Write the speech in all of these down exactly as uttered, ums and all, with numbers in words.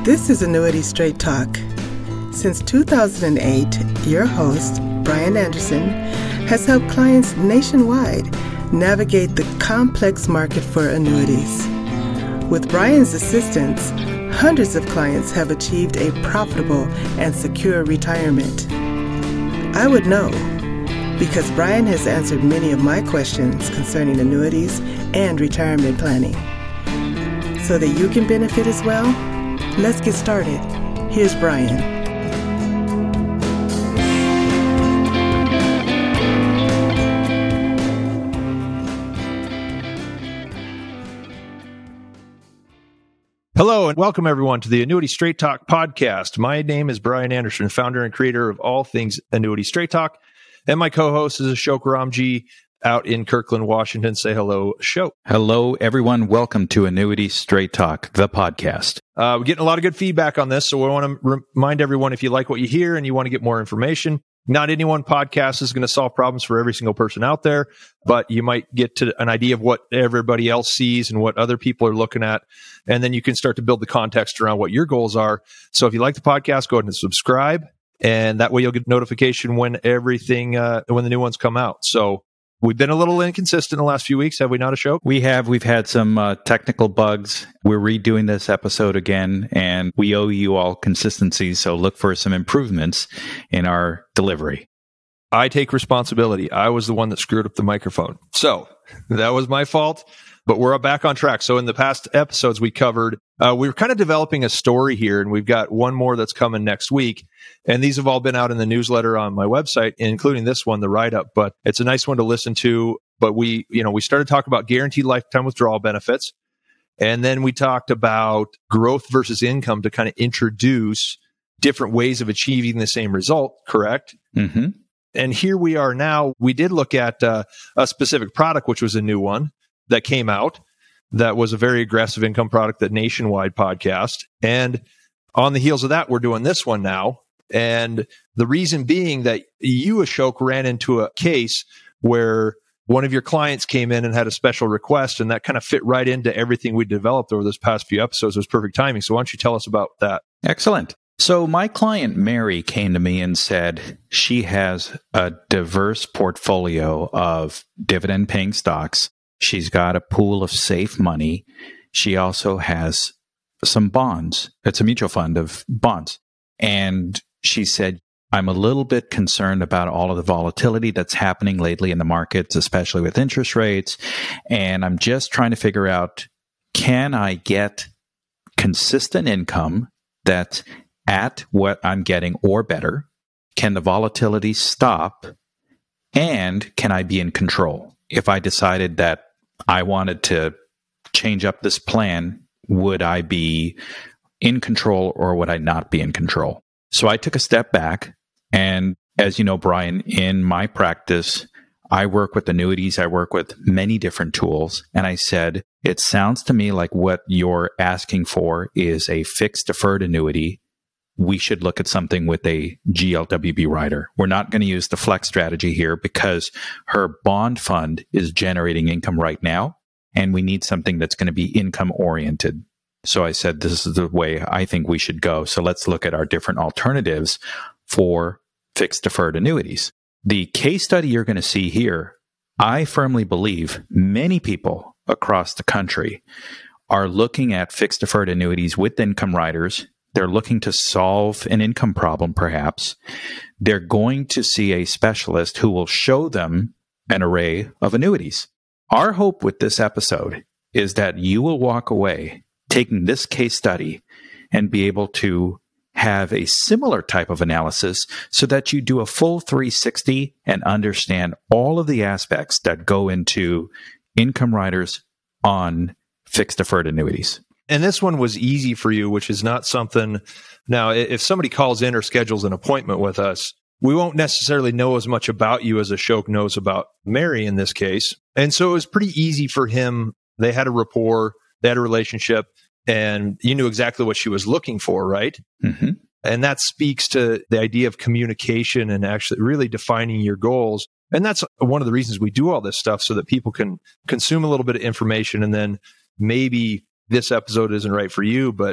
This is Annuity Straight Talk. Since two thousand eight, your host, Brian Anderson, has helped clients nationwide navigate the complex market for annuities. With Brian's assistance, hundreds of clients have achieved a profitable and secure retirement. I would know, because Brian has answered many of my questions concerning annuities and retirement planning. So that you can benefit as well, let's get started. Here's Brian. Hello and welcome everyone to the Annuity Straight Talk podcast. My name is Brian Anderson, founder and creator of all things Annuity Straight Talk. And my co-host is Ashok Ramji out in Kirkland, Washington. Say hello, Ashok. Hello, everyone. Welcome to Annuity Straight Talk, the podcast. Uh, we're getting a lot of good feedback on this, so we want to remind everyone, if you like what you hear and you want to get more information, not any one podcast is going to solve problems for every single person out there, but you might get to an idea of what everybody else sees and what other people are looking at, and then you can start to build the context around what your goals are. So if you like the podcast, go ahead and subscribe, and that way you'll get notification when everything, uh, when the new ones come out. So we've been a little inconsistent in the last few weeks, have we not, Ashok? We have. We've had some uh, technical bugs. We're redoing this episode again, and we owe you all consistency, so look for some improvements in our delivery. I take responsibility. I was the one that screwed up the microphone. So that was my fault, but we're back on track. So in the past episodes we covered, uh, we were kind of developing a story here, and we've got one more that's coming next week. And these have all been out in the newsletter on my website, including this one, the write-up. But it's a nice one to listen to. But we, you know, we started talking about guaranteed lifetime withdrawal benefits. And then we talked about growth versus income to kind of introduce different ways of achieving the same result, correct? Mm-hmm. And here we are now. We did look at uh, a specific product, which was a new one that came out. That was a very aggressive income product, that Nationwide podcast. And on the heels of that, we're doing this one now. And the reason being that you, Ashok, ran into a case where one of your clients came in and had a special request, and that kind of fit right into everything we developed over this past few episodes. It was perfect timing. So why don't you tell us about that? Excellent. So my client, Mary, came to me and said she has a diverse portfolio of dividend-paying stocks. She's got a pool of safe money. She also has some bonds. It's a mutual fund of bonds. And she said, I'm a little bit concerned about all of the volatility that's happening lately in the markets, especially with interest rates. And I'm just trying to figure out, can I get consistent income that's at what I'm getting or better? Can the volatility stop? And can I be in control? If I decided that I wanted to change up this plan, would I be in control or would I not be in control? So I took a step back, and as you know, Brian, in my practice, I work with annuities, I work with many different tools, and I said, it sounds to me like what you're asking for is a fixed deferred annuity. We should look at something with a G L W B rider. We're not going to use the flex strategy here because her bond fund is generating income right now, and we need something that's going to be income oriented. So I said, this is the way I think we should go. So let's look at our different alternatives for fixed deferred annuities. The case study you're going to see here, I firmly believe many people across the country are looking at fixed deferred annuities with income riders. They're looking to solve an income problem, perhaps. They're going to see a specialist who will show them an array of annuities. Our hope with this episode is that you will walk away taking this case study and be able to have a similar type of analysis so that you do a full three sixty and understand all of the aspects that go into income riders on fixed deferred annuities. And this one was easy for you, which is not something. Now, if somebody calls in or schedules an appointment with us, we won't necessarily know as much about you as Ashok knows about Mary in this case. And so it was pretty easy for him. They had a rapport, they had a relationship, and you knew exactly what she was looking for, right? Mm-hmm. And that speaks to the idea of communication and actually really defining your goals. And that's one of the reasons we do all this stuff, so that people can consume a little bit of information, and then maybe this episode isn't right for you, but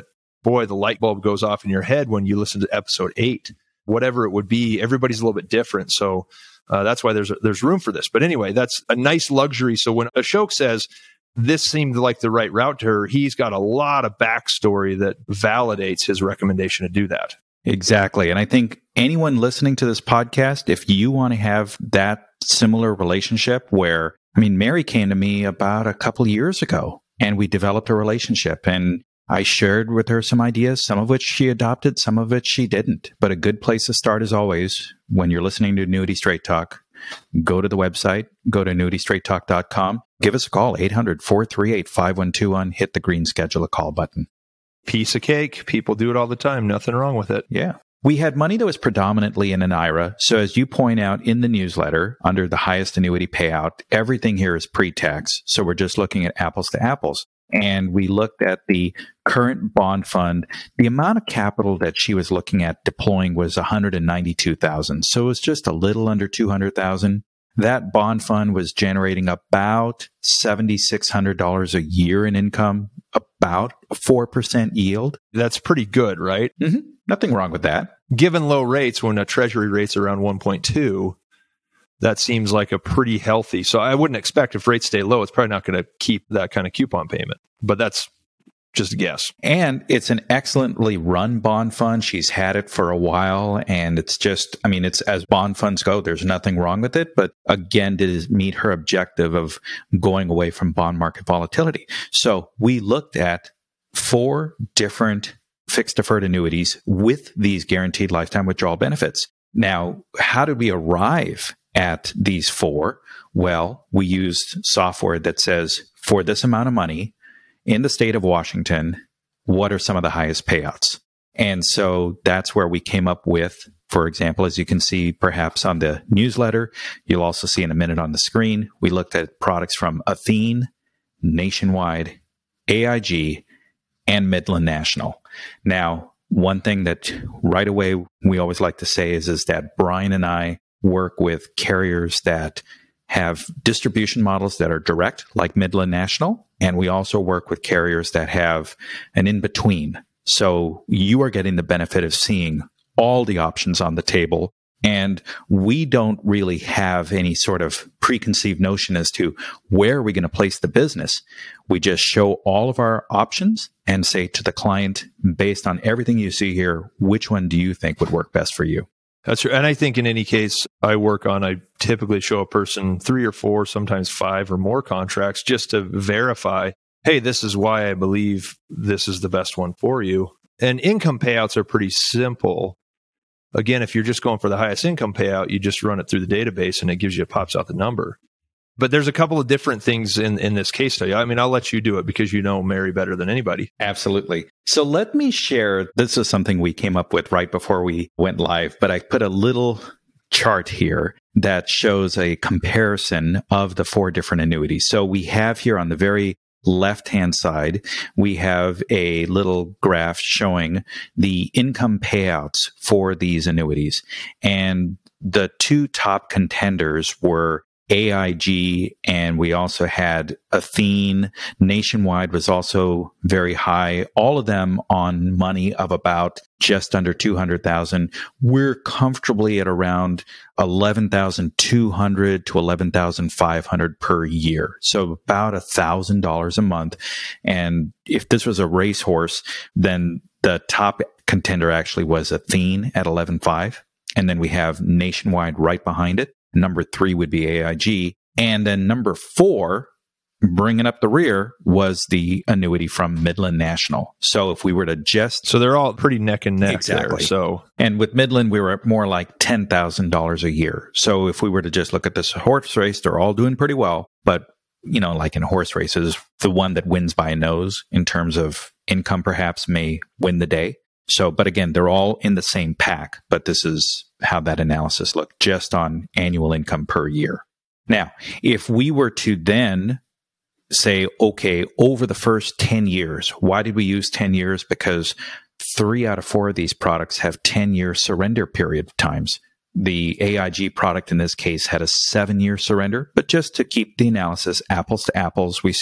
boy, the light bulb goes off in your head when you listen to episode eight. Whatever it would be, everybody's a little bit different. So uh, that's why there's there's room for this. But anyway, that's a nice luxury. So when Ashok says this seemed like the right route to her, he's got a lot of backstory that validates his recommendation to do that. Exactly. And I think anyone listening to this podcast, if you want to have that similar relationship where, I mean, Mary came to me about a couple years ago and we developed a relationship, and I shared with her some ideas, some of which she adopted, some of which she didn't. But a good place to start is always, when you're listening to Annuity Straight Talk, go to the website, go to annuity straight talk dot com, give us a call, eight hundred, four three eight, five one two one, hit the green schedule a call button. Piece of cake. People do it all the time. Nothing wrong with it. Yeah. We had money that was predominantly in an I R A. So as you point out in the newsletter, under the highest annuity payout, everything here is pre-tax. So we're just looking at apples to apples. And we looked at the current bond fund. The amount of capital that she was looking at deploying was one hundred ninety-two thousand dollars. So it was just a little under two hundred thousand dollars. That bond fund was generating about seven thousand six hundred dollars a year in income, about a four percent yield. That's pretty good, right? Mm-hmm. Nothing wrong with that. Given low rates, when a treasury rate's around one point two, that seems like a pretty healthy. So I wouldn't expect if rates stay low, it's probably not going to keep that kind of coupon payment. But that's just a guess. And it's an excellently run bond fund. She's had it for a while. And it's just, I mean, it's as bond funds go, there's nothing wrong with it. But again, did it meet her objective of going away from bond market volatility? So we looked at four different fixed deferred annuities with these guaranteed lifetime withdrawal benefits. Now, how did we arrive at these four? Well, we used software that says, for this amount of money in the state of Washington, what are some of the highest payouts? And so that's where we came up with, for example, as you can see perhaps on the newsletter, you'll also see in a minute on the screen, we looked at products from Athene, Nationwide, A I G, and Midland National. Now, one thing that right away we always like to say is, is that Brian and I work with carriers that have distribution models that are direct, like Midland National, and we also work with carriers that have an in-between. So you are getting the benefit of seeing all the options on the table, and we don't really have any sort of preconceived notion as to where are we going to place the business. We just show all of our options and say to the client, based on everything you see here, which one do you think would work best for you? That's true. And I think in any case I work on, I typically show a person three or four, sometimes five or more contracts just to verify, hey, this is why I believe this is the best one for you. And income payouts are pretty simple. Again, if you're just going for the highest income payout, you just run it through the database and it gives you, it pops out the number. But there's a couple of different things in, in this case study. I mean, I'll let you do it because you know Mary better than anybody. Absolutely. So let me share, this is something we came up with right before we went live, but I put a little chart here that shows a comparison of the four different annuities. So we have here on the very left-hand side, we have a little graph showing the income payouts for these annuities. And the two top contenders were A I G, and we also had Athene. Nationwide was also very high. All of them on money of about just under two hundred thousand. We're comfortably at around eleven thousand two hundred to eleven thousand five hundred per year. So about one thousand dollars a month. And if this was a racehorse, then the top contender actually was Athene at eleven thousand five hundred. And then we have Nationwide right behind it. Number three would be A I G. And then number four, bringing up the rear, was the annuity from Midland National. So if we were to just... So they're all pretty neck and neck exactly. there. So, and with Midland, we were at more like ten thousand dollars a year. So if we were to just look at this horse race, they're all doing pretty well. But, you know, like in horse races, the one that wins by a nose in terms of income perhaps may win the day. So, but again, they're all in the same pack, but this is how that analysis looked just on annual income per year. Now, if we were to then say, okay, over the first ten years, why did we use ten years? Because three out of four of these products have ten year surrender period times. The A I G product in this case had a seven year surrender, but just to keep the analysis apples to apples, we said,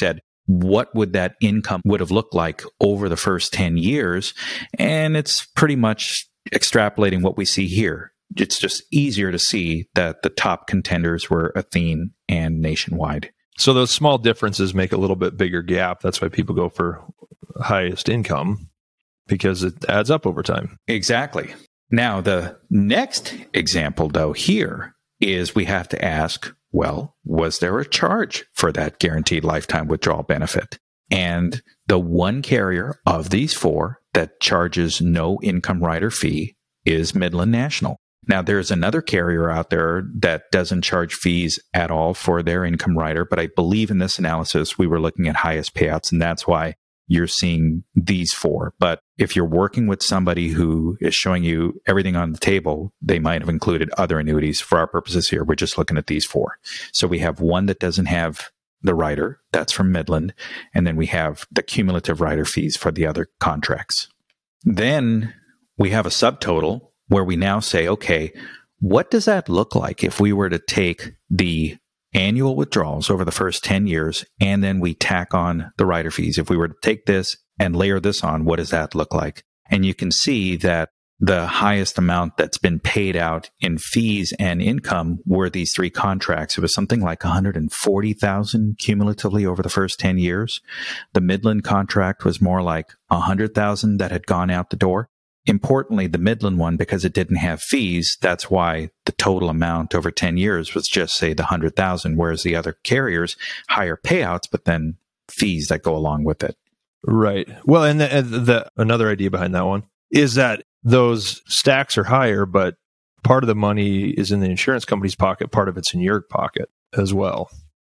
what would that income would have looked like over the first ten years. And it's pretty much extrapolating what we see here. It's just easier to see that the top contenders were Athene and Nationwide. So those small differences make a little bit bigger gap. That's why people go for highest income, because it adds up over time. Exactly. Now, the next example, though, here is we have to ask, well, was there a charge for that guaranteed lifetime withdrawal benefit? And the one carrier of these four that charges no income rider fee is Midland National. Now, there's another carrier out there that doesn't charge fees at all for their income rider, but I believe in this analysis, we were looking at highest payouts, and that's why you're seeing these four. But if you're working with somebody who is showing you everything on the table, they might have included other annuities. For our purposes here, we're just looking at these four. So we have one that doesn't have the rider, that's from Midland, and then we have the cumulative rider fees for the other contracts. Then we have a subtotal where we now say, okay, what does that look like if we were to take the annual withdrawals over the first ten years, and then we tack on the rider fees? If we were to take this and layer this on, what does that look like? And you can see that the highest amount that's been paid out in fees and income were these three contracts. It was something like one hundred forty thousand dollars cumulatively over the first ten years. The Midland contract was more like one hundred thousand dollars that had gone out the door. Importantly, the Midland one, because it didn't have fees, that's why the total amount over ten years was just, say, the one hundred thousand, whereas the other carriers, higher payouts, but then fees that go along with it. Right. Well, and the, the another idea behind that one is that those stacks are higher, but part of the money is in the insurance company's pocket, part of it's in your pocket as well.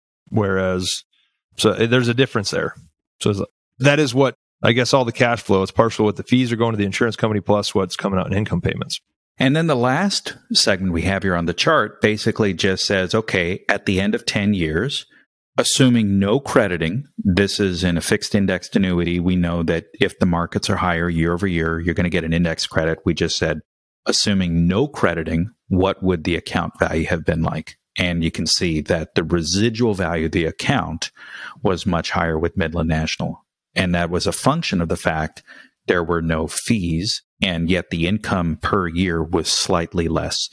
Whereas, so there's a difference there. So that is what, I guess, all the cash flow, it's partial what the fees are going to the insurance company plus what's coming out in income payments. And then the last segment we have here on the chart basically just says, okay, at the end of ten years, assuming no crediting, this is in a fixed indexed annuity. We know that if the markets are higher year over year, you're going to get an index credit. We just said, assuming no crediting, what would the account value have been like? And you can see that the residual value of the account was much higher with Midland National. And that was a function of the fact there were no fees, and yet the income per year was slightly less.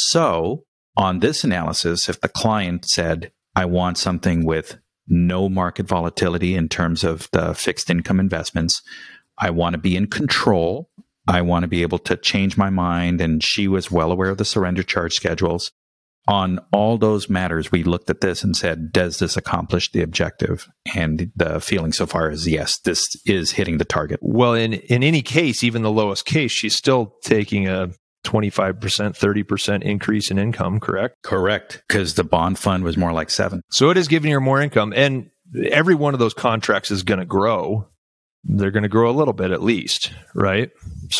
So on this analysis, if the client said, I want something with no market volatility in terms of the fixed income investments, I want to be in control, I want to be able to change my mind, and she was well aware of the surrender charge schedules. On all those matters, we looked at this and said, does this accomplish the objective? And the feeling so far is yes, this is hitting the target. Well, in, in any case, even the lowest case, she's still taking a twenty-five percent, thirty percent increase in income, correct? Correct, because the bond fund was more like seven. So it is giving her more income. And every one of those contracts is going to grow. They're going to grow a little bit at least, right?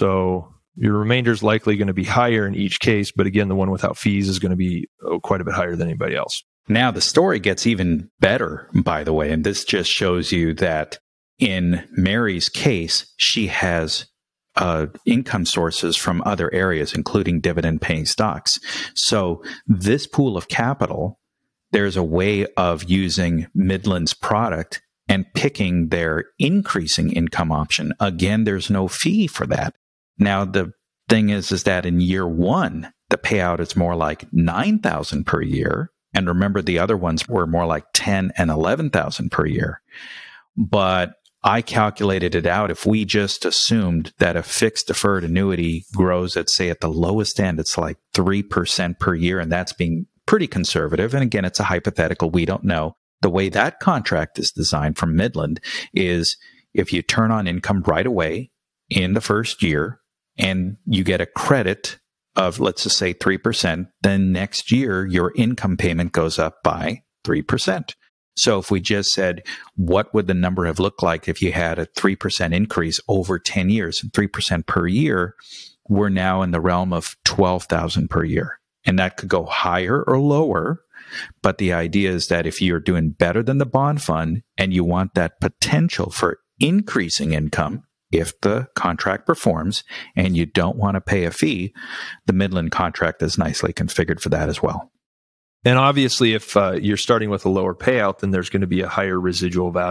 So your remainder is likely going to be higher in each case, but again, the one without fees is going to be oh, quite a bit higher than anybody else. Now, the story gets even better, by the way, and this just shows you that in Mary's case, she has uh, income sources from other areas, including dividend-paying stocks. So this pool of capital, there's a way of using Midland's product and picking their increasing income option. Again, there's no fee for that. Now, the thing is, is that in year one, the payout is more like nine thousand dollars per year. And remember, the other ones were more like ten and eleven thousand dollars per year. But I calculated it out. If we just assumed that a fixed deferred annuity grows at, say, at the lowest end, it's like three percent per year. And that's being pretty conservative. And again, it's a hypothetical. We don't know. The way that contract is designed from Midland is if you turn on income right away in the first year, and you get a credit of, let's just say, three percent, then next year, your income payment goes up by three percent. So if we just said, what would the number have looked like if you had a three percent increase over ten years and three percent per year, we're now in the realm of twelve thousand dollars per year. And that could go higher or lower. But the idea is that if you're doing better than the bond fund and you want that potential for increasing income, if the contract performs and you don't want to pay a fee, the Midland contract is nicely configured for that as well. And obviously, if uh, you're starting with a lower payout, then there's going to be a higher residual value.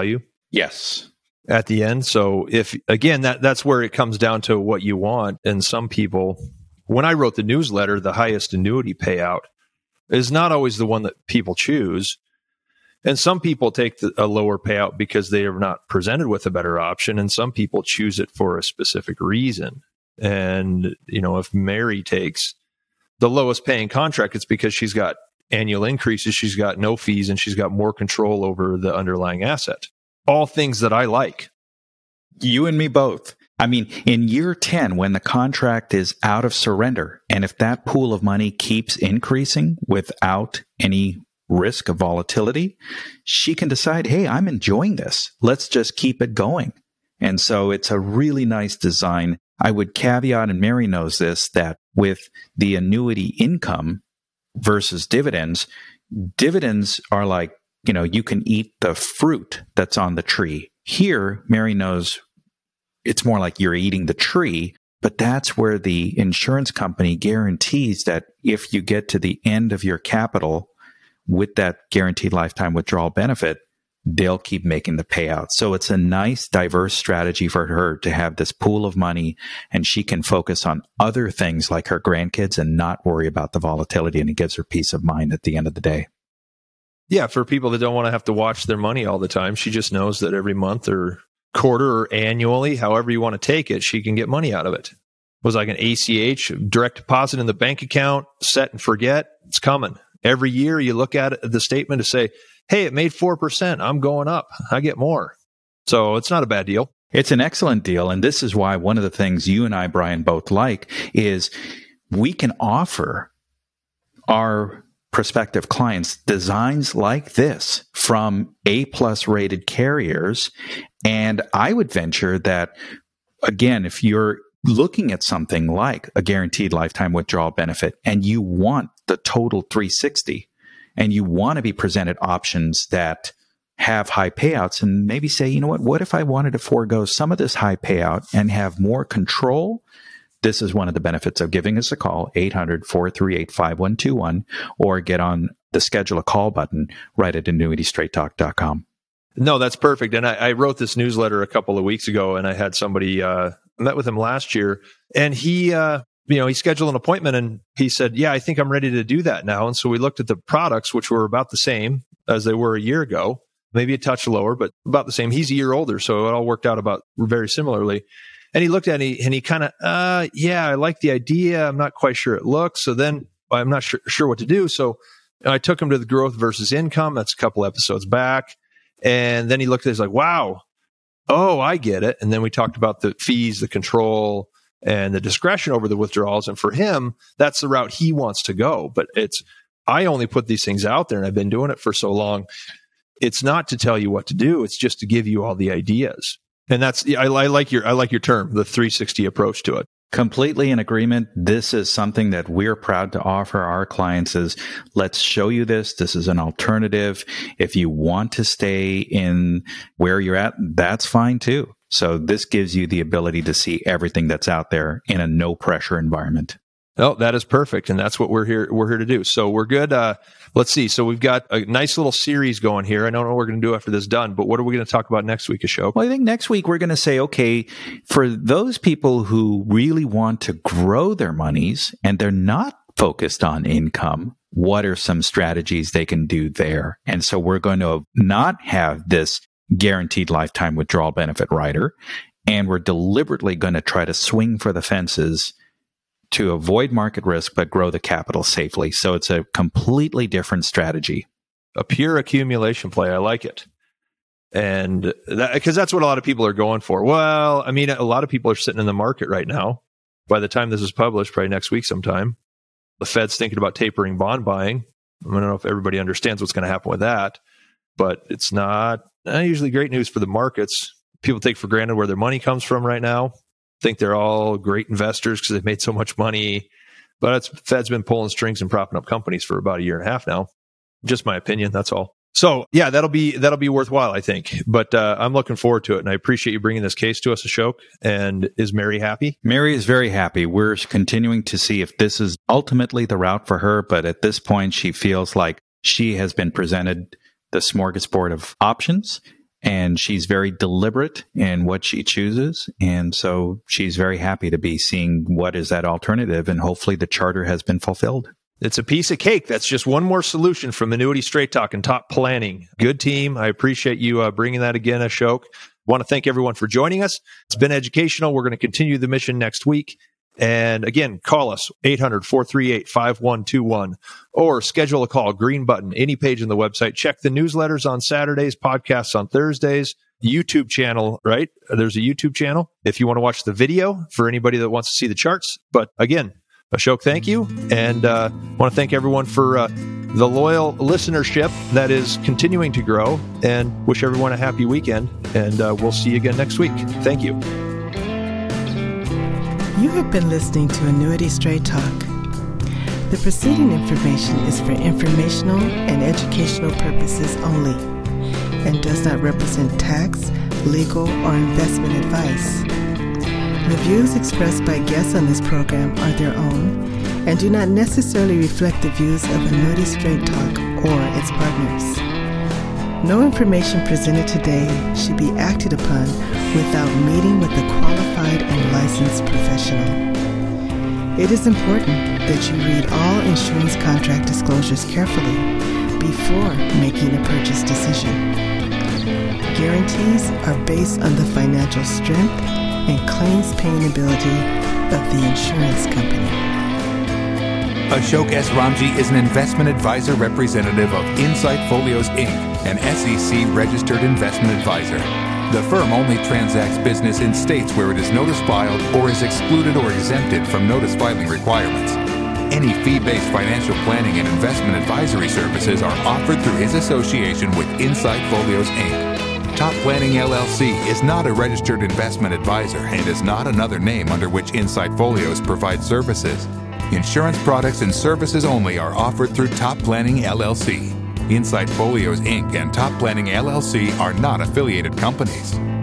Yes. At the end. So if, again, that that's where it comes down to what you want. And some people, when I wrote the newsletter, the highest annuity payout is not always the one that people choose. And some people take the, a lower payout because they are not presented with a better option. And some people choose it for a specific reason. And, you know, if Mary takes the lowest paying contract, it's because she's got annual increases, she's got no fees, and she's got more control over the underlying asset. All things that I like. You and me both. I mean, in year ten, when the contract is out of surrender, and if that pool of money keeps increasing without any risk of volatility, she can decide, hey, I'm enjoying this. Let's just keep it going. And so it's a really nice design. I would caveat, and Mary knows this, that with the annuity income versus dividends, dividends are like, you know, you can eat the fruit that's on the tree. Here, Mary knows it's more like you're eating the tree, but that's where the insurance company guarantees that if you get to the end of your capital with that guaranteed lifetime withdrawal benefit, they'll keep making the payout. So it's a nice, diverse strategy for her to have this pool of money, and she can focus on other things like her grandkids and not worry about the volatility, and it gives her peace of mind at the end of the day. Yeah, for people that don't want to have to watch their money all the time, she just knows that every month or quarter or annually, however you want to take it, she can get money out of it. It was like an A C H, direct deposit in the bank account, set and forget, it's coming. Every year you look at it, the statement to say, hey, it made four percent, I'm going up, I get more. So it's not a bad deal. It's an excellent deal. And this is why one of the things you and I, Brian, both like is we can offer our prospective clients designs like this from A-plus rated carriers. And I would venture that, again, if you're looking at something like a guaranteed lifetime withdrawal benefit and you want the total three sixty and you want to be presented options that have high payouts, and maybe say, you know what, what if I wanted to forego some of this high payout and have more control? This is one of the benefits of giving us a call, eight hundred, four three eight, five one two one, or get on the schedule a call button right at annuity straight talk dot com. No, that's perfect. And I, I wrote this newsletter a couple of weeks ago, and I had somebody, uh, met with him last year, and he, uh, you know, he scheduled an appointment, and he said, yeah, I think I'm ready to do that now. And so we looked at the products, which were about the same as they were a year ago, maybe a touch lower, but about the same. He's a year older, so it all worked out about very similarly. And he looked at it and he kind of, uh, yeah, I like the idea. I'm not quite sure it looks. So then I'm not sure, sure what to do. So I took him to the growth versus income. That's a couple episodes back. And then he looked at it, he's like, wow, oh, I get it. And then we talked about the fees, the control, and the discretion over the withdrawals. And for him, that's the route he wants to go. But it's, I only put these things out there, and I've been doing it for so long. It's not to tell you what to do. It's just to give you all the ideas. And that's, I, I like your, I like your term, the three sixty approach to it. Completely in agreement. This is something that we're proud to offer our clients is, let's show you this. This is an alternative. If you want to stay in where you're at, that's fine too. So this gives you the ability to see everything that's out there in a no pressure environment. Oh, that is perfect. And that's what we're here, we're here to do. So we're good. Uh, let's see. So we've got a nice little series going here. I don't know what we're going to do after this done, but what are we going to talk about next week, Ashok? Well, I think next week we're going to say, okay, for those people who really want to grow their monies and they're not focused on income, what are some strategies they can do there? And so we're going to not have this guaranteed lifetime withdrawal benefit rider, and we're deliberately going to try to swing for the fences to avoid market risk, but grow the capital safely. So it's a completely different strategy. A pure accumulation play. I like it. And that, because that's what a lot of people are going for. Well, I mean, a lot of people are sitting in the market right now. By the time this is published, probably next week sometime, the Fed's thinking about tapering bond buying. I don't know if everybody understands what's going to happen with that, but it's not uh, usually great news for the markets. People take for granted where their money comes from right now. Think they're all great investors because they've made so much money. But it's, Fed's been pulling strings and propping up companies for about a year and a half now. Just my opinion, that's all. So yeah, that'll be that'll be worthwhile, I think. But uh, I'm looking forward to it, and I appreciate you bringing this case to us, Ashok. And is Mary happy? Mary is very happy. We're continuing to see if this is ultimately the route for her, but at this point, she feels like she has been presented the smorgasbord of options, And she's very deliberate in what she chooses. And so she's very happy to be seeing what is that alternative. And hopefully the charter has been fulfilled. It's a piece of cake. That's just one more solution from Annuity Straight Talk and Top Planning. Good team. I appreciate you uh, bringing that again, Ashok. I want to thank everyone for joining us. It's been educational. We're going to continue the mission next week. And again, call us, eight hundred, four three eight, five one two one, or schedule a call, green button, any page on the website. Check the newsletters on Saturdays, podcasts on Thursdays, YouTube channel, right? There's a YouTube channel if you want to watch the video for anybody that wants to see the charts. But again, Ashok, thank you. And uh, I want to thank everyone for uh, the loyal listenership that is continuing to grow, and wish everyone a happy weekend. And uh, we'll see you again next week. Thank you. You have been listening to Annuity Straight Talk. The preceding information is for informational and educational purposes only and does not represent tax, legal, or investment advice. The views expressed by guests on this program are their own and do not necessarily reflect the views of Annuity Straight Talk or its partners. No information presented today should be acted upon without meeting with a qualified and licensed professional. It is important that you read all insurance contract disclosures carefully before making a purchase decision. Guarantees are based on the financial strength and claims paying ability of the insurance company. Ashok S. Ramji is an investment advisor representative of Insight Folios, Incorporated, an S E C-registered investment advisor. The firm only transacts business in states where it is notice filed or is excluded or exempted from notice filing requirements. Any fee-based financial planning and investment advisory services are offered through his association with Insight Folios, Incorporated. Top Planning L L C is not a registered investment advisor and is not another name under which Insight Folios provides services. Insurance products and services only are offered through Top Planning L L C. Insight Folios, Incorporated and Top Planning L L C are not affiliated companies.